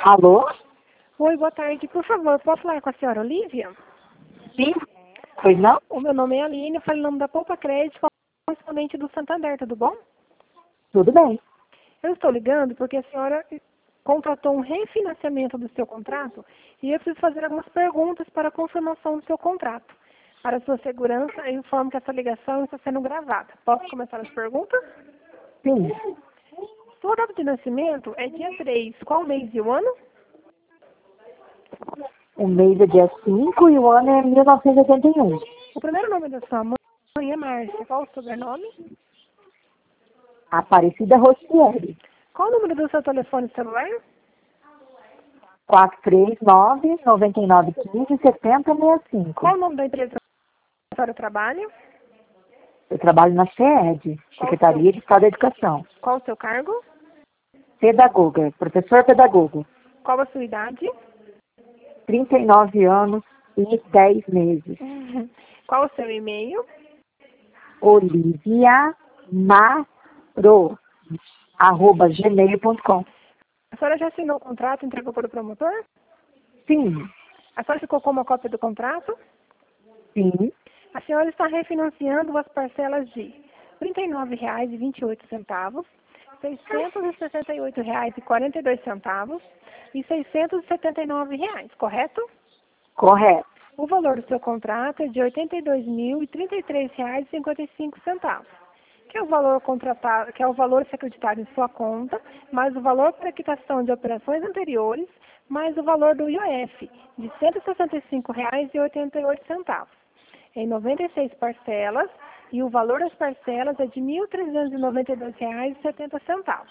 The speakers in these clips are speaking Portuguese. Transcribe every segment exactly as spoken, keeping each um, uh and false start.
Alô? Oi, boa tarde. Por favor, posso falar com a senhora Olívia? Sim? Pois não? O meu nome é Aline, eu falo em nome da Poupa Crédito, correspondente do Santander, tudo bom? Tudo bem. Eu estou ligando porque a senhora contratou um refinanciamento do seu contrato e eu preciso fazer algumas perguntas para a confirmação do seu contrato. Para sua segurança, eu informo que essa ligação está sendo gravada. Posso começar as perguntas? Sim. Sua data de nascimento é dia três. Qual mês e o ano? O mês é dia cinco e o ano é mil novecentos e oitenta e um. O primeiro nome da sua mãe é Márcia. Qual o sobrenome? Aparecida Rostieri. Qual o número do seu telefone celular? quatro três nove, nove nove um cinco, sete zero seis cinco. Qual o nome da empresa que a senhora trabalha? Eu trabalho na SED, Secretaria de Estado da Educação. Qual o seu cargo? Pedagoga, professor pedagogo. Qual a sua idade? trinta e nove anos e dez meses. Qual o seu e-mail? Olivia Maro, arroba gmail ponto com. A senhora já assinou o contrato e entregou para o promotor? Sim, A senhora ficou com uma cópia do contrato? sim, A senhora está refinanciando as parcelas de trinta e nove reais e vinte e oito centavos, seiscentos e sessenta e oito reais e quarenta e dois centavos e seiscentos e setenta e nove reais, correto? correto. O valor do seu contrato é de oitenta e dois mil e trinta e três reais e cinquenta e cinco centavos, que é o valor contratado, que é o valor acreditado em sua conta, mais o valor para quitação de operações anteriores, mais o valor do I O F, de cento e sessenta e cinco reais e oitenta e oito centavos, em noventa e seis parcelas, e o valor das parcelas é de mil trezentos e noventa e dois reais e setenta centavos.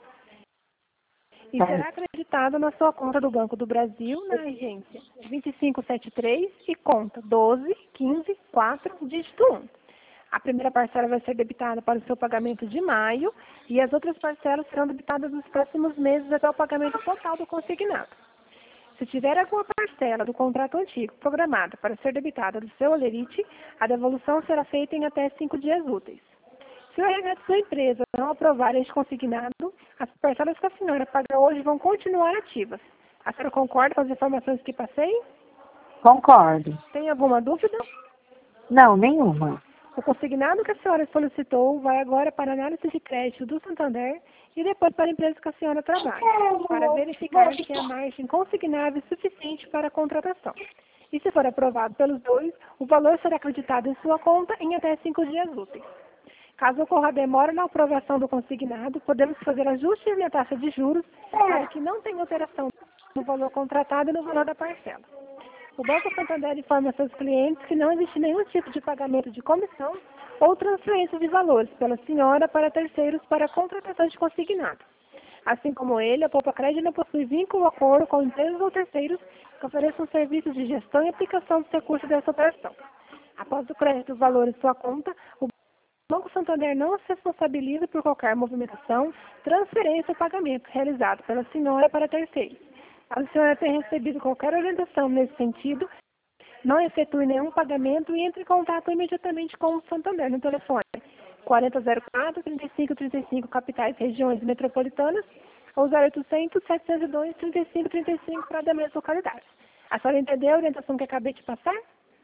E será acreditado na sua conta do Banco do Brasil, na agência vinte e cinco setenta e três e conta doze, quinze, quatro, dígito um. A primeira parcela vai ser debitada para o seu pagamento de maio e as outras parcelas serão debitadas nos próximos meses até o pagamento total do consignado. Se tiver alguma parcela do contrato antigo programada para ser debitada do seu olerite, a devolução será feita em até cinco dias úteis. Se o R H de sua empresa não aprovar este consignado, as parcelas que a senhora paga hoje vão continuar ativas. A senhora concorda com as informações que passei? Concordo. Tem alguma dúvida? Não, nenhuma. O consignado que a senhora solicitou vai agora para a análise de crédito do Santander e depois para a empresa que a senhora trabalha, para verificar se a margem consignável é suficiente para a contratação. E se for aprovado pelos dois, o valor será acreditado em sua conta em até cinco dias úteis. Caso ocorra demora na aprovação do consignado, podemos fazer ajustes na taxa de juros para que não tenha alteração no valor contratado e no valor da parcela. O Banco Santander informa seus clientes que não existe nenhum tipo de pagamento de comissão ou transferência de valores pela senhora para terceiros para a contratação de consignado. Assim como ele, a Poupa Crédito não possui vínculo ou acordo com empresas ou terceiros que ofereçam serviços de gestão e aplicação dos recursos dessa operação. Após o crédito do valor em sua conta, o Banco Santander não se responsabiliza por qualquer movimentação, transferência ou pagamento realizado pela senhora para terceiros. Caso a senhora tenha recebido qualquer orientação nesse sentido, não efetue nenhum pagamento e entre em contato imediatamente com o Santander no telefone quatro zero quatro, trinta e cinco trinta e cinco, capitais, regiões metropolitanas, ou zero oitocentos, setecentos e dois, trinta e cinco trinta e cinco para demais localidades. A senhora entendeu a orientação que acabei de passar?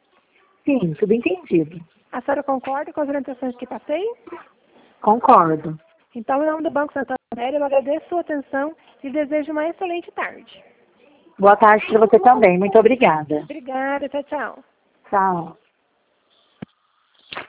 Sim, tudo entendido. A senhora concorda com as orientações que passei? Concordo. Então, em nome do Banco Santander, eu agradeço a sua atenção e desejo uma excelente tarde. Boa tarde para você também. Muito obrigada. Obrigada, tchau, tchau. Tchau.